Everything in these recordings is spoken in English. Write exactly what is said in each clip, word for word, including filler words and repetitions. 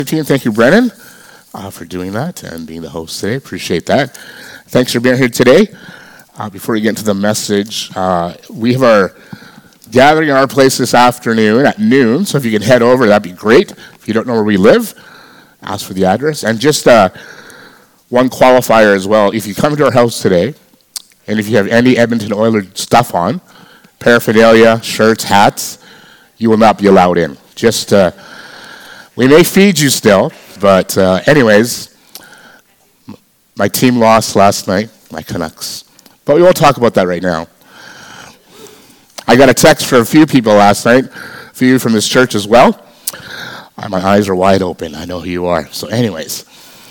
Team, thank you, Brennan, uh, for doing that and being the host today. Appreciate that. Thanks for being here today. Uh, before we get into the message, uh, we have our gathering in our place this afternoon at noon, so if you can head over, that'd be great. If you don't know where we live, ask for the address. And just uh, one qualifier as well, if you come to our house today, and if you have any Edmonton Oilers stuff on, paraphernalia, shirts, hats, you will not be allowed in. Just, uh, we may feed you still, but uh, anyways, my team lost last night, my Canucks. But we won't talk about that right now. I got a text from a few people last night, a few from this church as well. Uh, my eyes are wide open. I know who you are. So anyways,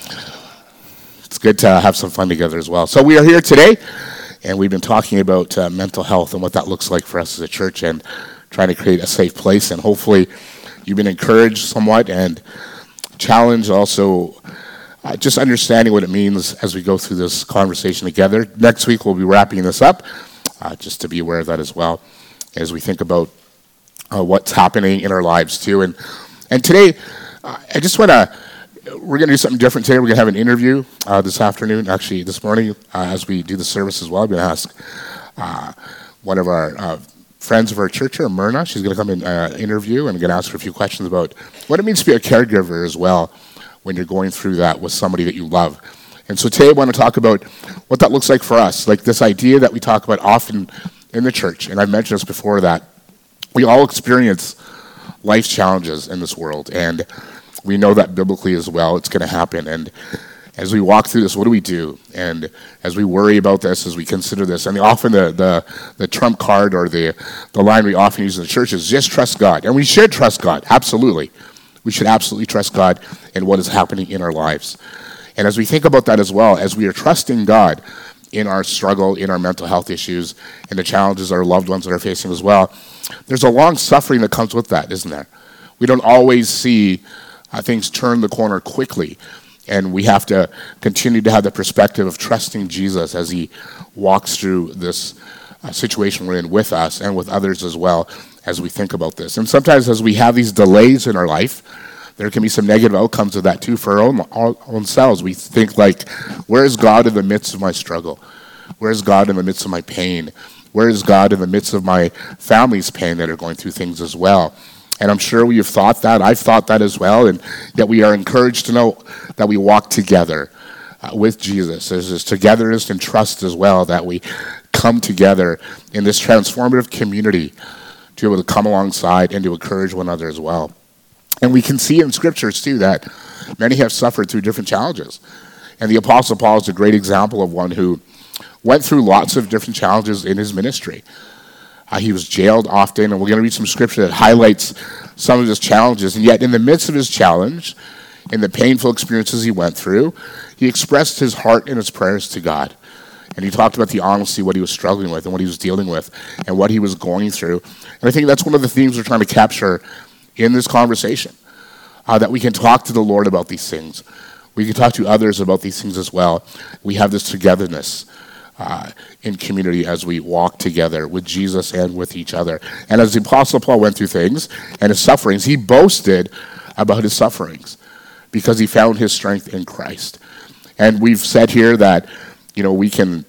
it's good to have some fun together as well. So we are here today, and we've been talking about uh, mental health and what that looks like for us as a church and trying to create a safe place. And hopefully you've been encouraged somewhat and challenged also uh, just understanding what it means as we go through this conversation together. Next week we'll be wrapping this up, uh, just to be aware of that as well as we think about uh, what's happening in our lives too. And and today, uh, I just want to, we're going to do something different today. We're going to have an interview uh, this afternoon, actually this morning, uh, as we do the service as well. I'm going to ask uh, one of our uh, friends of our church here, Myrna. She's going to come and uh, interview, and I'm going to ask her a few questions about what it means to be a caregiver as well when you're going through that with somebody that you love. And so today I want to talk about what that looks like for us, like this idea that we talk about often in the church, and I've mentioned this before, that we all experience life challenges in this world, and we know that biblically as well it's going to happen. And as we walk through this, what do we do? And as we worry about this, as we consider this, and often the the, the trump card or the, the line we often use in the church is just trust God. And we should trust God, absolutely. We should absolutely trust God in what is happening in our lives. And as we think about that as well, as we are trusting God in our struggle, in our mental health issues, and the challenges our loved ones are facing as well, there's a long suffering that comes with that, isn't there? We don't always see uh, things turn the corner quickly. And we have to continue to have the perspective of trusting Jesus as he walks through this uh, situation we're in with us and with others as well as we think about this. And sometimes as we have these delays in our life, there can be some negative outcomes of that too for our own, our own selves. We think like, where is God in the midst of my struggle? Where is God in the midst of my pain? Where is God in the midst of my family's pain that are going through things as well? And I'm sure we have thought that. I've thought that as well. And yet we are encouraged to know that we walk together uh, with Jesus. There's this togetherness and trust as well, that we come together in this transformative community to be able to come alongside and to encourage one another as well. And we can see in scriptures too that many have suffered through different challenges. And the Apostle Paul is a great example of one who went through lots of different challenges in his ministry. Uh, he was jailed often, and we're going to read some scripture that highlights some of his challenges. And yet in the midst of his challenge, in the painful experiences he went through, he expressed his heart in his prayers to God. And he talked about the honesty, what he was struggling with and what he was dealing with and what he was going through. And I think that's one of the themes we're trying to capture in this conversation, uh, that we can talk to the Lord about these things. We can talk to others about these things as well. We have this togetherness Uh, in community as we walk together with Jesus and with each other. And as the Apostle Paul went through things and his sufferings, he boasted about his sufferings because he found his strength in Christ. And we've said here that, you know, we can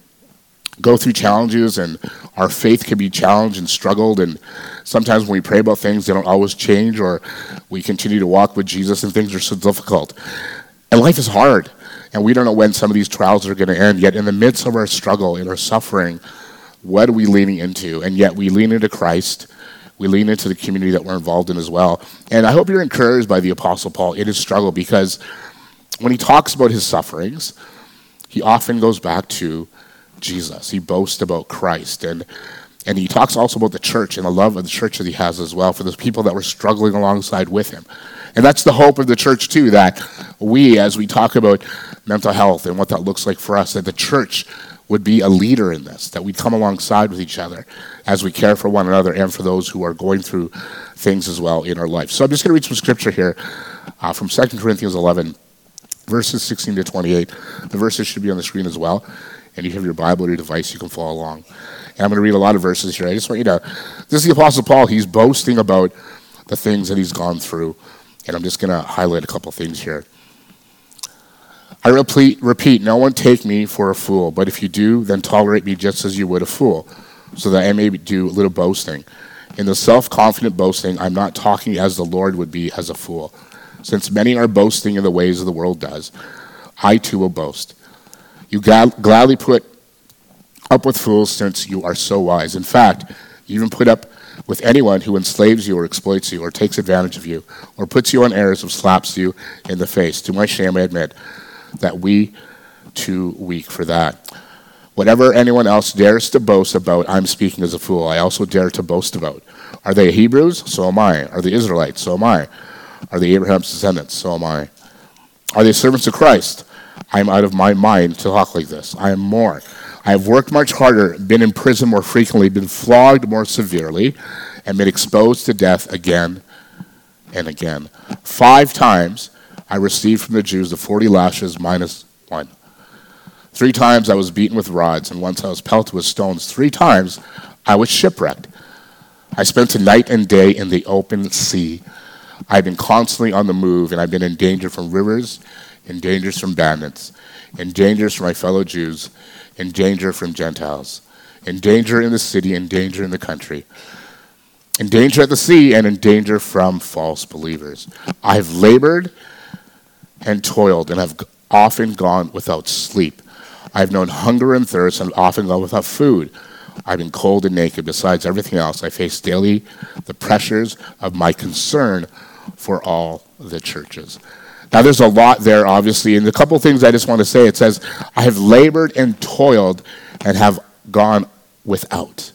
go through challenges and our faith can be challenged and struggled, and sometimes when we pray about things, they don't always change, or we continue to walk with Jesus and things are so difficult. And life is hard. And we don't know when some of these trials are going to end. Yet in the midst of our struggle, in our suffering, what are we leaning into? And yet we lean into Christ. We lean into the community that we're involved in as well. And I hope you're encouraged by the Apostle Paul in his struggle, because when he talks about his sufferings, he often goes back to Jesus. He boasts about Christ. And and he talks also about the church and the love of the church that he has as well for those people that were struggling alongside with him. And that's the hope of the church too, that we, as we talk about mental health and what that looks like for us, that the church would be a leader in this, that we'd come alongside with each other as we care for one another and for those who are going through things as well in our life. So I'm just going to read some scripture here uh, from Second Corinthians eleven, verses sixteen to twenty-eight. The verses should be on the screen as well. And you have your Bible or your device, you can follow along. And I'm going to read a lot of verses here. I just want you to, this is the Apostle Paul. He's boasting about the things that he's gone through And I'm just going to highlight a couple things here. I repeat, repeat, no one take me for a fool, but if you do, then tolerate me just as you would a fool, so that I may do a little boasting. In the self-confident boasting, I'm not talking as the Lord would be as a fool. Since many are boasting in the ways of the world does, I too will boast. You gladly put up with fools since you are so wise. In fact, you even put up with anyone who enslaves you or exploits you or takes advantage of you or puts you on errors or slaps you in the face. To my shame, I admit that we too weak for that. Whatever anyone else dares to boast about, I'm speaking as a fool. I also dare to boast about. Are they Hebrews? So am I. Are they Israelites? So am I. Are they Abraham's descendants? So am I. Are they servants of Christ? I am out of my mind to talk like this. I am more. I have worked much harder, been in prison more frequently, been flogged more severely, and been exposed to death again and again. Five times I received from the Jews the forty lashes minus one. Three times I was beaten with rods, and once I was pelted with stones. Three times I was shipwrecked. I spent a night and day in the open sea. I've been constantly on the move, and I've been in danger from rivers, in dangers from bandits, in dangers from my fellow Jews, in danger from Gentiles, in danger in the city, in danger in the country, in danger at the sea, and in danger from false believers. I've labored and toiled, and have often gone without sleep. I've known hunger and thirst, and often gone without food. I've been cold and naked. Besides everything else, I face daily the pressures of my concern for all the churches. Now, there's a lot there, obviously, and a couple things I just want to say. It says, I have labored and toiled and have gone without.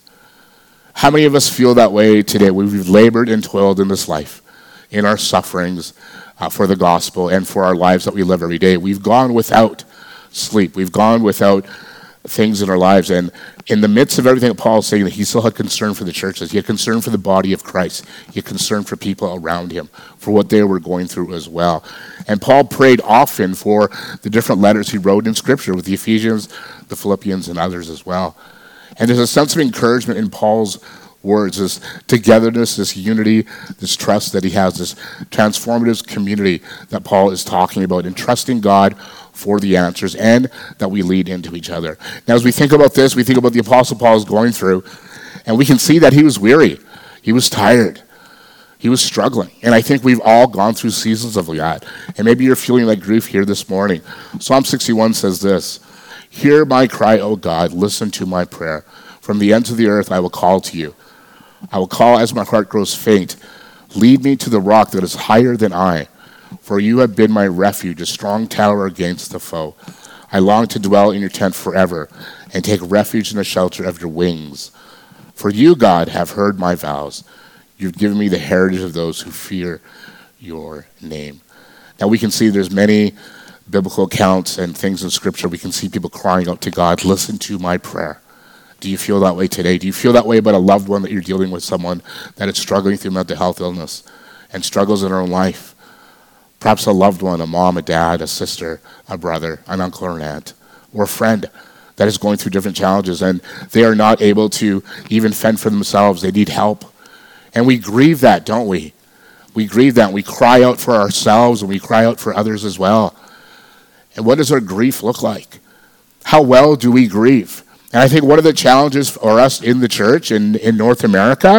How many of us feel that way today? We've labored and toiled in this life, in our sufferings, Uh, for the gospel and for our lives that we live every day. We've gone without sleep. We've gone without things in our lives. And in the midst of everything that Paul is saying, that he still had concern for the churches. He had concern for the body of Christ. He had concern for people around him, for what they were going through as well. And Paul prayed often for the different letters he wrote in Scripture, with the Ephesians, the Philippians, and others as well. And there's a sense of encouragement in Paul's words, this togetherness, this unity, this trust that he has, this transformative community that Paul is talking about, and trusting God for the answers, and that we lead into each other. Now, as we think about this, we think about the Apostle Paul is going through, and we can see that he was weary. He was tired. He was struggling. And I think we've all gone through seasons of that. And maybe you're feeling like grief here this morning. Psalm sixty-one says this, "Hear my cry, O God, listen to my prayer. From the ends of the earth I will call to you. I will call as my heart grows faint. Lead me to the rock that is higher than I. For you have been my refuge, a strong tower against the foe. I long to dwell in your tent forever and take refuge in the shelter of your wings. For you, God, have heard my vows. You've given me the heritage of those who fear your name." Now we can see there's many biblical accounts and things in Scripture. We can see people crying out to God, listen to my prayer. Do you feel that way today? Do you feel that way about a loved one that you're dealing with, someone that is struggling through mental health illness and struggles in their own life? Perhaps a loved one, a mom, a dad, a sister, a brother, an uncle or an aunt, or a friend that is going through different challenges, and they are not able to even fend for themselves. They need help. And we grieve that, don't we? We grieve that. We cry out for ourselves, and we cry out for others as well. And what does our grief look like? How well do we grieve? And I think one of the challenges for us in the church in, in North America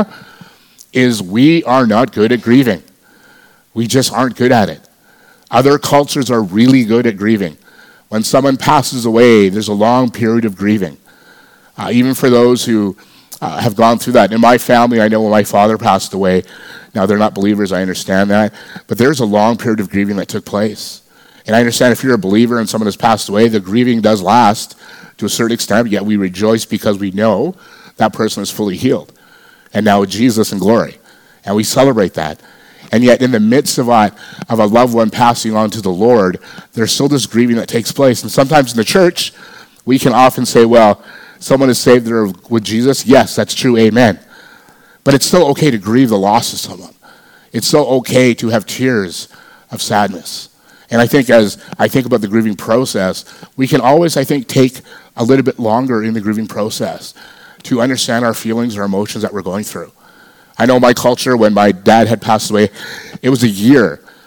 is we are not good at grieving. We just aren't good at it. Other cultures are really good at grieving. When someone passes away, there's a long period of grieving. Uh, even for those who uh, have gone through that. In my family, I know when my father passed away, now they're not believers, I understand that, but there's a long period of grieving that took place. And I understand if you're a believer and someone has passed away, the grieving does last to a certain extent, yet we rejoice because we know that person is fully healed. And now with Jesus in glory. And we celebrate that. And yet in the midst of a, of a loved one passing on to the Lord, there's still this grieving that takes place. And sometimes in the church, we can often say, well, someone is saved there with Jesus. Yes, that's true, amen. But it's still okay to grieve the loss of someone. It's still okay to have tears of sadness. And I think as I think about the grieving process, we can always, I think, take a little bit longer in the grieving process to understand our feelings or emotions that we're going through. I know my culture, when my dad had passed away, it was a year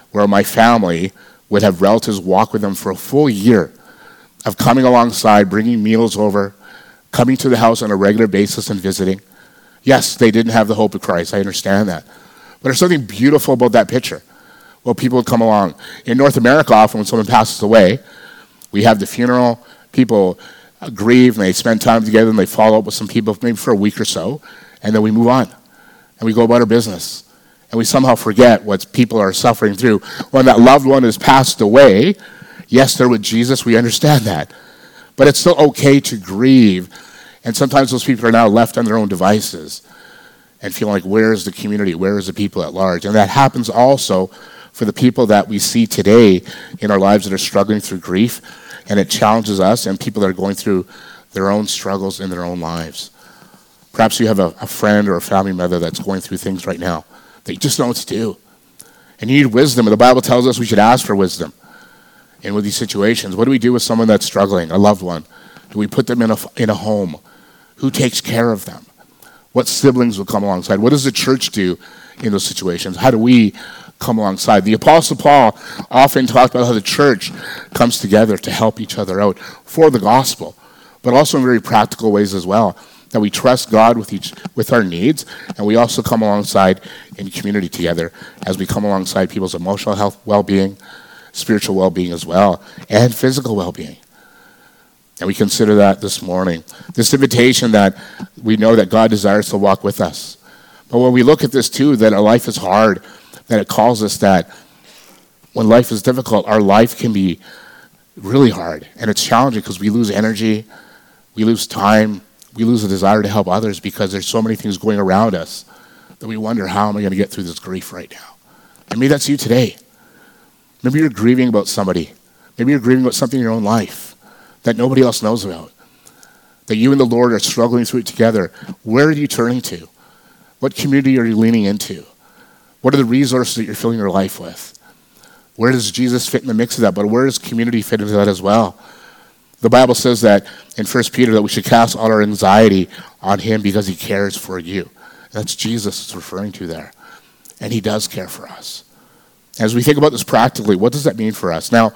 where my family would have relatives walk with them for a full year of coming alongside, bringing meals over, coming to the house on a regular basis and visiting. Yes, they didn't have the hope of Christ. I understand that. But there's something beautiful about that picture. Well, people would come along. In North America, often when someone passes away, we have the funeral, people uh, grieve, and they spend time together, and they follow up with some people maybe for a week or so, and then we move on, and we go about our business. And we somehow forget what people are suffering through. When that loved one has passed away, yes, they're with Jesus, we understand that. But it's still okay to grieve. And sometimes those people are now left on their own devices and feeling like, where is the community? Where is the people at large? And that happens also for the people that we see today in our lives that are struggling through grief. And it challenges us and people that are going through their own struggles in their own lives. Perhaps you have a, a friend or a family member that's going through things right now that you just don't know what to do. And you need wisdom. And the Bible tells us we should ask for wisdom. And with these situations, what do we do with someone that's struggling, a loved one? Do we put them in a, in a home? Who takes care of them? What siblings will come alongside? What does the church do in those situations? How do we come alongside? The Apostle Paul often talks about how the church comes together to help each other out for the gospel, but also in very practical ways as well. That we trust God with each with our needs, and we also come alongside in community together as we come alongside people's emotional health, well-being, spiritual well-being as well, and physical well-being. And we consider that this morning. This invitation that we know that God desires to walk with us. But when we look at this too, that our life is hard, that it calls us that when life is difficult, our life can be really hard. And it's challenging because we lose energy, we lose time, we lose the desire to help others because there's so many things going around us that we wonder, how am I going to get through this grief right now? And maybe that's you today. Maybe you're grieving about somebody. Maybe you're grieving about something in your own life that nobody else knows about. That you and the Lord are struggling through it together. Where are you turning to? What community are you leaning into? What are the resources that you're filling your life with? Where does Jesus fit in the mix of that? But where does community fit into that as well? The Bible says that in First Peter that we should cast all our anxiety on him because he cares for you. That's Jesus is referring to there. And he does care for us. As we think about this practically, what does that mean for us? Now,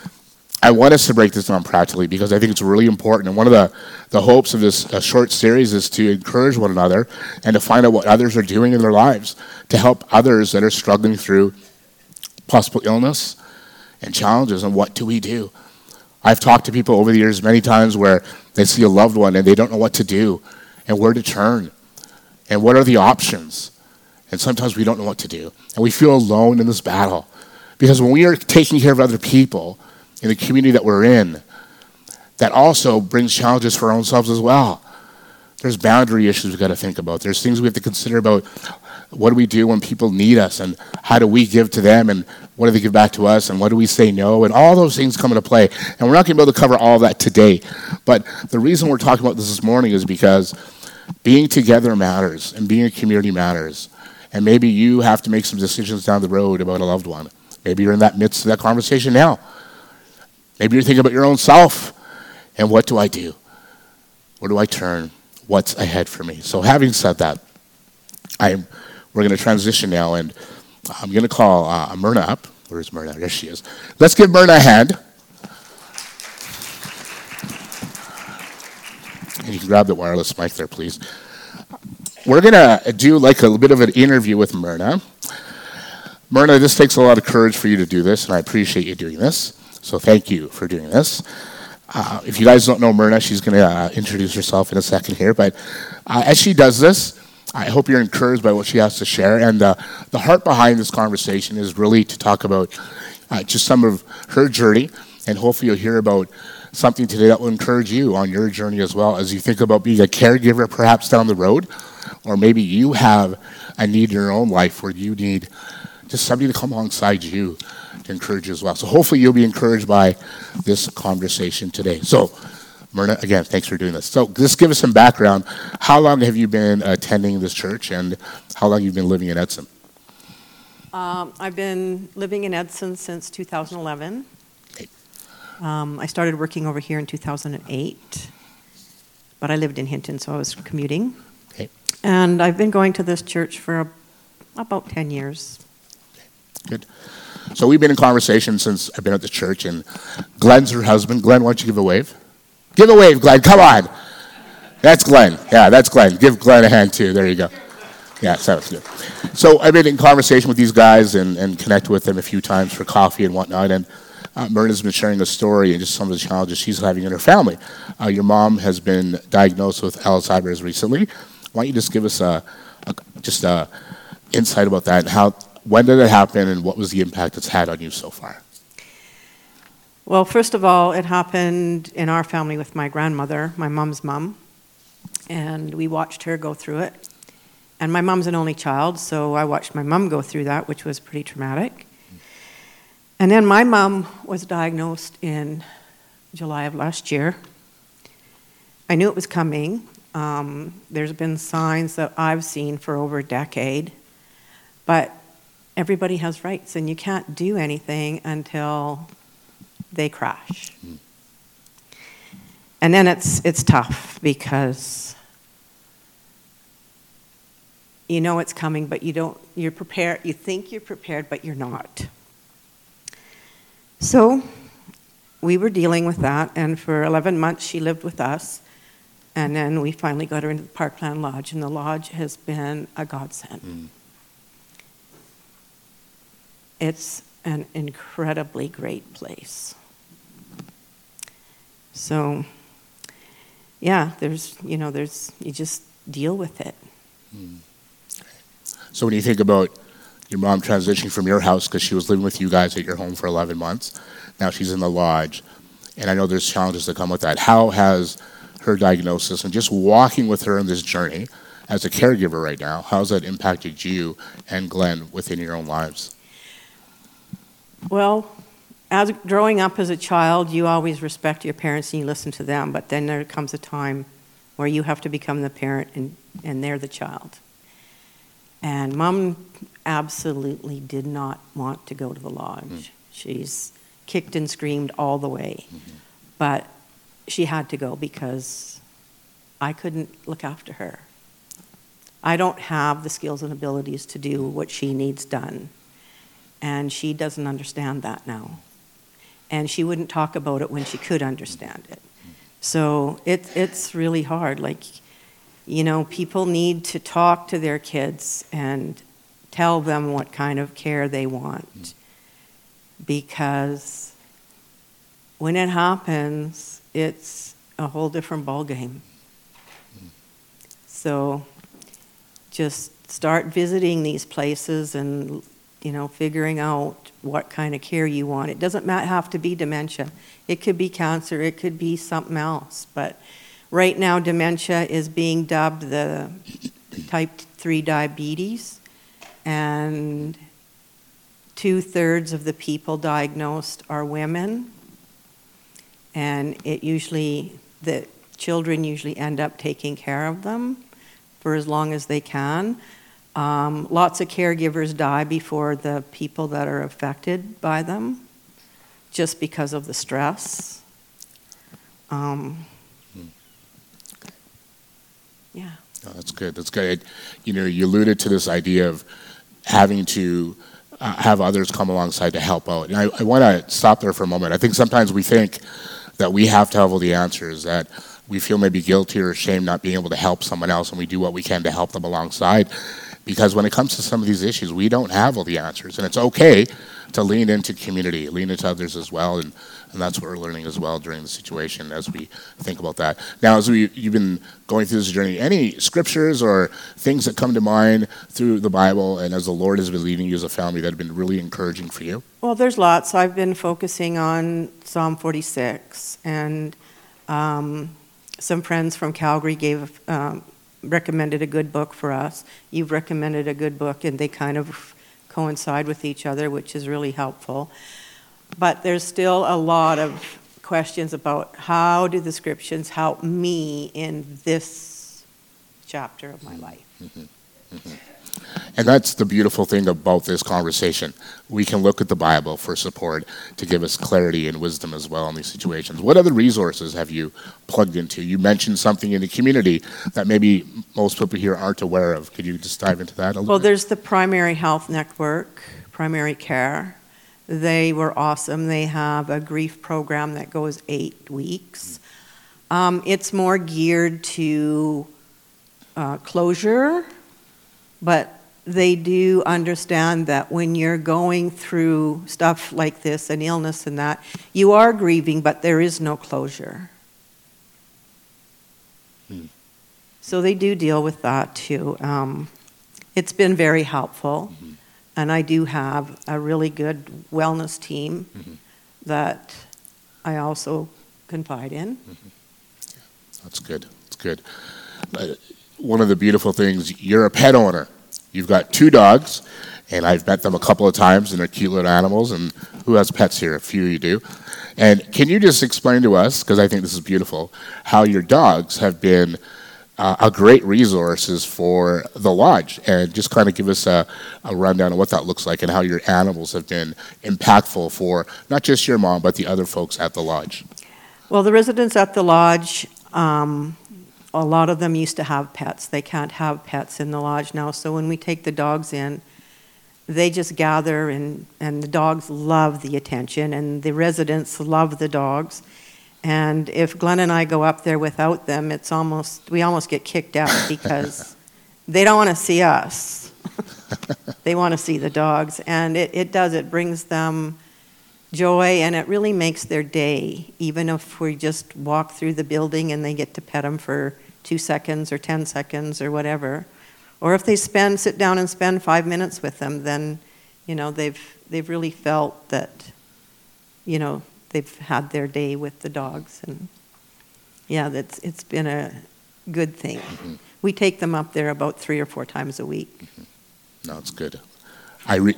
I want us to break this down practically because I think it's really important. And one of the, the hopes of this uh, short series is to encourage one another and to find out what others are doing in their lives to help others that are struggling through possible illness and challenges. And what do we do? I've talked to people over the years many times where they see a loved one and they don't know what to do and where to turn and what are the options. And sometimes we don't know what to do. And we feel alone in this battle. Because when we are taking care of other people in the community that we're in, that also brings challenges for our own selves as well. There's boundary issues we've got to think about. There's things we have to consider about what do we do when people need us and how do we give to them and what do they give back to us and what do we say no, and all those things come into play. And we're not going to be able to cover all of that today. But the reason we're talking about this this morning is because being together matters and being a community matters. And maybe you have to make some decisions down the road about a loved one. Maybe you're in that midst of that conversation now. Maybe you're thinking about your own self and what do I do? Where do I turn? What's ahead for me? So having said that, I'm, we're going to transition now, and I'm going to call uh, Myrna up. Where's Myrna? There she is. Let's give Myrna a hand. And you can grab the wireless mic there, please. We're going to do like a little bit of an interview with Myrna. Myrna, this takes a lot of courage for you to do this, and I appreciate you doing this. So thank you for doing this. Uh, if you guys don't know Myrna, she's going to uh, introduce herself in a second here. But uh, as she does this, I hope you're encouraged by what she has to share. And uh, the heart behind this conversation is really to talk about uh, just some of her journey. And hopefully you'll hear about something today that will encourage you on your journey as well as you think about being a caregiver perhaps down the road. Or maybe you have a need in your own life where you need just somebody to come alongside you to encourage you as well. So hopefully you'll be encouraged by this conversation today. So, Myrna, again, thanks for doing this. So just give us some background. How long have you been attending this church, and how long have you been living in Edson? Um, I've been living in Edson since two thousand eleven. Okay. Um, I started working over here in two thousand eight, but I lived in Hinton, so I was commuting. Okay. And I've been going to this church for a, about ten years. Okay. Good. So we've been in conversation since I've been at the church, and Glenn's her husband. Glenn, why don't you give a wave? Give a wave, Glenn. Come on. That's Glenn. Yeah, that's Glenn. Give Glenn a hand, too. There you go. Yeah, so that's good. So I've been in conversation with these guys and, and connected with them a few times for coffee and whatnot, and uh, Myrna's been sharing a story and just some of the challenges she's having in her family. Uh, your mom has been diagnosed with Alzheimer's recently. Why don't you just give us a, a just a insight about that, and how, when did it happen, and what was the impact it's had on you so far? Well, first of all, it happened in our family with my grandmother, my mom's mom, and we watched her go through it. And my mom's an only child, so I watched my mom go through that, which was pretty traumatic. And then my mom was diagnosed in July of last year. I knew it was coming. Um, there's been signs that I've seen for over a decade, but everybody has rights, and you can't do anything until they crash. Mm. And then it's it's tough because you know it's coming, but you don't, you're prepared, you think you're prepared, but you're not. So we were dealing with that, and for eleven months she lived with us, and then we finally got her into the Parkland Lodge, and the lodge has been a godsend. Mm. It's an incredibly great place. So, yeah, there's, you know, there's, you just deal with it. Mm. So when you think about your mom transitioning from your house, because she was living with you guys at your home for eleven months, now she's in the lodge, and I know there's challenges that come with that. How has her diagnosis and just walking with her in this journey as a caregiver right now, how has that impacted you and Glenn within your own lives? Well, as growing up as a child, you always respect your parents and you listen to them, but then there comes a time where you have to become the parent and, and they're the child. And Mom absolutely did not want to go to the lodge. Mm. She's kicked and screamed all the way. Mm-hmm. But she had to go because I couldn't look after her. I don't have the skills and abilities to do what she needs done. And she doesn't understand that now. And she wouldn't talk about it when she could understand it. So it, it's really hard. Like, you know, people need to talk to their kids and tell them what kind of care they want. Because when it happens, it's a whole different ballgame. So just start visiting these places and, you know, figuring out what kind of care you want. It doesn't have to be dementia. It could be cancer. It could be something else. But right now, dementia is being dubbed the type three diabetes, and two-thirds of the people diagnosed are women, and it usually, the children usually end up taking care of them for as long as they can. Um, lots of caregivers die before the people that are affected by them, just because of the stress. Um, hmm. Yeah. Oh, that's good. That's good. You know, you alluded to this idea of having to uh, have others come alongside to help out. And I, I want to stop there for a moment. I think sometimes we think that we have to have all the answers, that we feel maybe guilty or ashamed not being able to help someone else, and we do what we can to help them alongside. Because when it comes to some of these issues, we don't have all the answers. And it's okay to lean into community, lean into others as well. And, and that's what we're learning as well during the situation as we think about that. Now, as we, you've been going through this journey, any scriptures or things that come to mind through the Bible and as the Lord has been leading you as a family that have been really encouraging for you? Well, there's lots. I've been focusing on Psalm forty-six. And um, some friends from Calgary gave... Um, recommended a good book for us. You've recommended a good book, and they kind of coincide with each other, which is really helpful. But there's still a lot of questions about how do the scriptures help me in this chapter of my life. Mm-hmm. Mm-hmm. And that's the beautiful thing about this conversation. We can look at the Bible for support to give us clarity and wisdom as well in these situations. What other resources have you plugged into? You mentioned something in the community that maybe most people here aren't aware of. Could you just dive into that a little well, bit? Well, there's the Primary Health Network, Primary Care. They were awesome. They have a grief program that goes eight weeks. Um, it's more geared to uh, closure, but they do understand that when you're going through stuff like this, an illness and that, you are grieving, but there is no closure. Hmm. So they do deal with that too. Um, it's been very helpful. Mm-hmm. And I do have a really good wellness team mm-hmm. that I also confide in. Mm-hmm. Yeah, that's good. That's good. Uh, one of the beautiful things, you're a pet owner. You've got two dogs, and I've met them a couple of times, and they're cute little animals. And who has pets here? A few you do. And can you just explain to us, because I think this is beautiful, how your dogs have been Uh, a great resources for the lodge, and just kind of give us a, a rundown of what that looks like and how your animals have been impactful for not just your mom, but the other folks at the lodge. Well, the residents at the lodge, um, a lot of them used to have pets. They can't have pets in the lodge now, so when we take the dogs in, they just gather, and, and the dogs love the attention, and the residents love the dogs. And if Glenn and I go up there without them, it's almost, we almost get kicked out because they don't want to see us. They want to see the dogs. And it, it does, it brings them joy, and it really makes their day, even if we just walk through the building and they get to pet them for two seconds or ten seconds or whatever. Or if they spend, sit down and spend five minutes with them, then, you know, they've, they've really felt that, you know, they've had their day with the dogs, and yeah, that's it's been a good thing. Mm-hmm. We take them up there about three or four times a week. Mm-hmm. No, it's good. I re-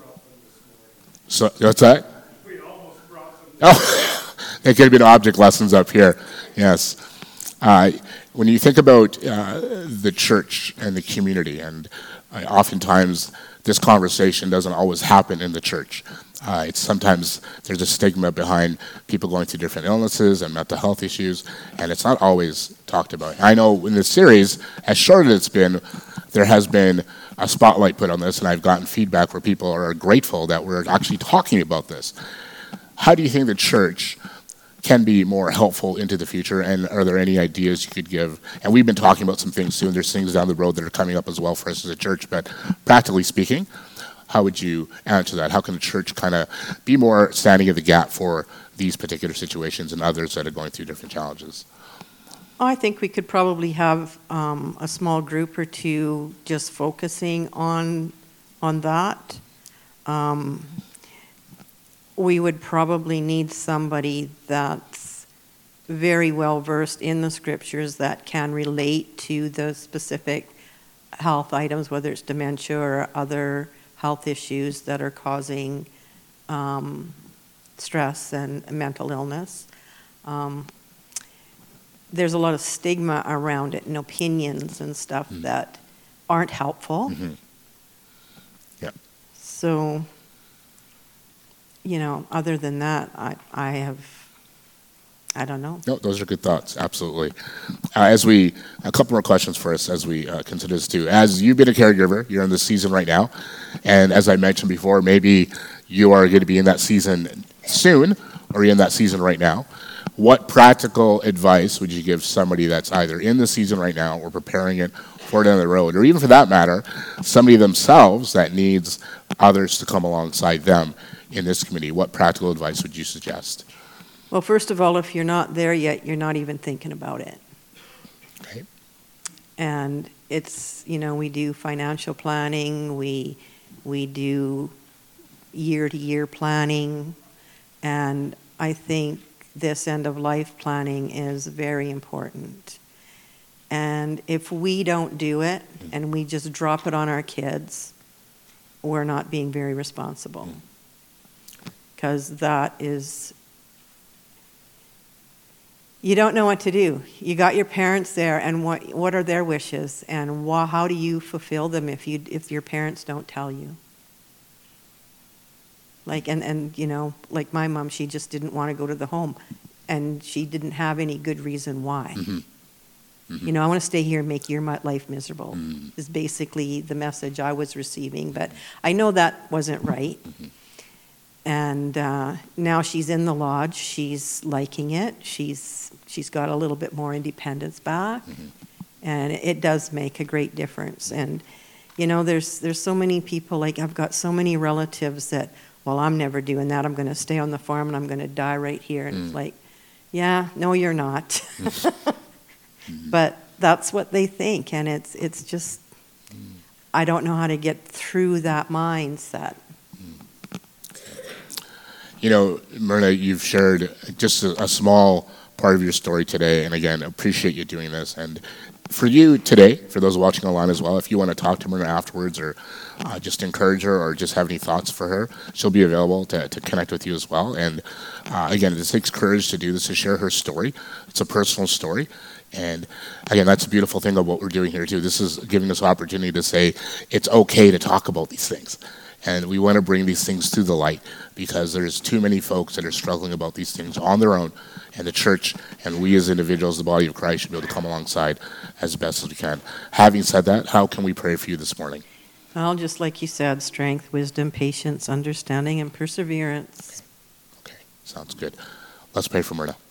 so what's that? We almost brought them. Oh, there could have been object lessons up here. Yes. Uh, when you think about uh, the church and the community, and uh, oftentimes this conversation doesn't always happen in the church. Uh, it's sometimes there's a stigma behind people going through different illnesses and mental health issues, and it's not always talked about. I know in this series, as short as it's been, there has been a spotlight put on this, and I've gotten feedback where people are grateful that we're actually talking about this. How do you think the church can be more helpful into the future, and are there any ideas you could give? And we've been talking about some things soon. There's things down the road that are coming up as well for us as a church, but practically speaking, how would you answer that? How can the church kind of be more standing in the gap for these particular situations and others that are going through different challenges? I think we could probably have um, a small group or two just focusing on on that. Um, we would probably need somebody that's very well versed in the scriptures that can relate to the specific health items, whether it's dementia or other health issues that are causing um, stress and mental illness. Um, there's a lot of stigma around it and opinions and stuff mm-hmm. that aren't helpful. Mm-hmm. Yeah. So, you know, other than that, I, I have, I don't know. No, those are good thoughts, absolutely. Uh, as we, a couple more questions for us as we uh, consider this too. As you've been a caregiver, you're in this season right now, and as I mentioned before, maybe you are going to be in that season soon, or you're in that season right now. What practical advice would you give somebody that's either in the season right now or preparing it for down the road, or even for that matter, somebody themselves that needs others to come alongside them in this community? What practical advice would you suggest? Well, first of all, if you're not there yet, you're not even thinking about it. Okay. And it's, you know, we do financial planning, we we do year-to-year planning, and I think this end-of-life planning is very important. And if we don't do it and we just drop it on our kids, we're not being very responsible. Because that is, you don't know what to do. You got your parents there, and what what are their wishes, and wha- how do you fulfill them if you if your parents don't tell you? Like and, and you know, like my mom, she just didn't want to go to the home, and she didn't have any good reason why. Mm-hmm. Mm-hmm. You know, I want to stay here and make your life miserable. Mm-hmm. Is basically the message I was receiving, but I know that wasn't right. Mm-hmm. and uh, now she's in the lodge. She's liking it. She's she's got a little bit more independence back, mm-hmm. and it, it does make a great difference. And you know, there's there's so many people. Like I've got so many relatives that, well, I'm never doing that. I'm going to stay on the farm and I'm going to die right here. And mm. it's like, yeah, no, you're not. mm-hmm. But that's what they think, and it's it's just mm. I don't know how to get through that mindset. You know, Myrna, you've shared just a, a small part of your story today, and again, appreciate you doing this. And for you today, for those watching online as well, if you want to talk to Myrna afterwards or uh, just encourage her or just have any thoughts for her, she'll be available to, to connect with you as well. And uh, again, it takes courage to do this, to share her story. It's a personal story. And again, that's a beautiful thing of what we're doing here too. This is giving us opportunity to say it's okay to talk about these things. And we want to bring these things to the light because there's too many folks that are struggling about these things on their own. And the church and we as individuals, the body of Christ, should be able to come alongside as best as we can. Having said that, how can we pray for you this morning? Well, just like you said, strength, wisdom, patience, understanding, and perseverance. Okay, sounds good. Let's pray for Myrna.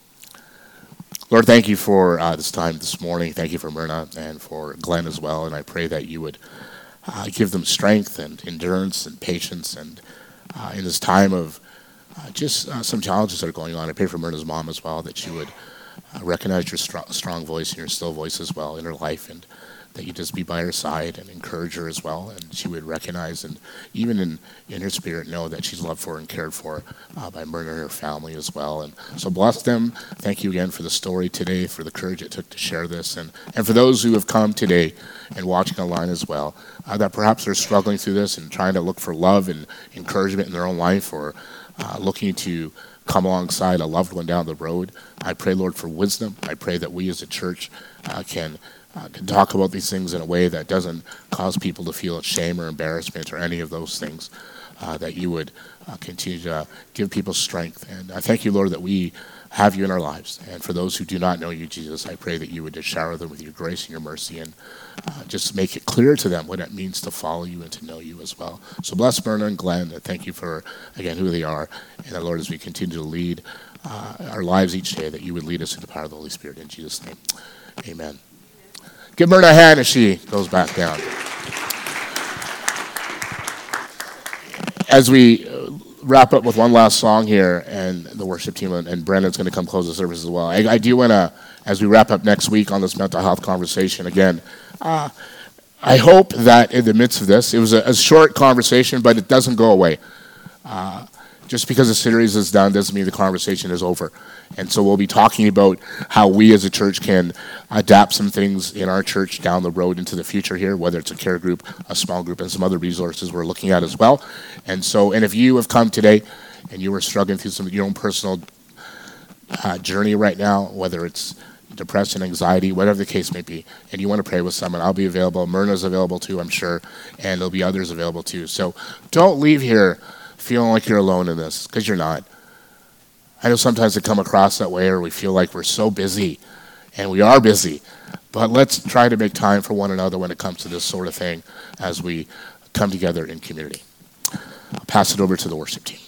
Lord, thank you for uh, this time this morning. Thank you for Myrna and for Glenn as well. And I pray that you would uh, give them strength and endurance and patience. And uh, in this time of uh, just uh, some challenges that are going on, I pray for Myrna's mom as well, that she would uh, recognize your str- strong voice and your still voice as well in her life, and that you just be by her side and encourage her as well. And she would recognize and even in, in her spirit know that she's loved for and cared for uh, by Myrna and her family as well. And so bless them. Thank you again for the story today, for the courage it took to share this. And, and for those who have come today and watching online as well, uh, that perhaps they're struggling through this and trying to look for love and encouragement in their own life, or uh, looking to come alongside a loved one down the road. I pray, Lord, for wisdom. I pray that we as a church uh, can Uh, can talk about these things in a way that doesn't cause people to feel shame or embarrassment or any of those things, uh, that you would uh, continue to give people strength. And I thank you, Lord, that we have you in our lives. And for those who do not know you, Jesus, I pray that you would just shower them with your grace and your mercy, and uh, just make it clear to them what it means to follow you and to know you as well. So bless Myrna and Glenn, and thank you for, again, who they are. And uh, Lord, as we continue to lead uh, our lives each day, that you would lead us in the power of the Holy Spirit. In Jesus' name, amen. Give Myrna a hand as she goes back down. As we wrap up with one last song here, and the worship team and, and Brandon's going to come close the service as well. I, I do want to, as we wrap up next week on this mental health conversation again, uh, I hope that in the midst of this, it was a, a short conversation, but it doesn't go away. Uh, Just because the series is done doesn't mean the conversation is over. And so we'll be talking about how we as a church can adapt some things in our church down the road into the future here, whether it's a care group, a small group, and some other resources we're looking at as well. And so, and if you have come today and you were struggling through some of your own personal uh, journey right now, whether it's depression, anxiety, whatever the case may be, and you want to pray with someone, I'll be available. Myrna's available too, I'm sure, and there'll be others available too. So don't leave here feeling like you're alone in this, because you're not. I know sometimes it come across that way, or we feel like we're so busy, and we are busy, but let's try to make time for one another when it comes to this sort of thing as we come together in community. I'll pass it over to the worship team.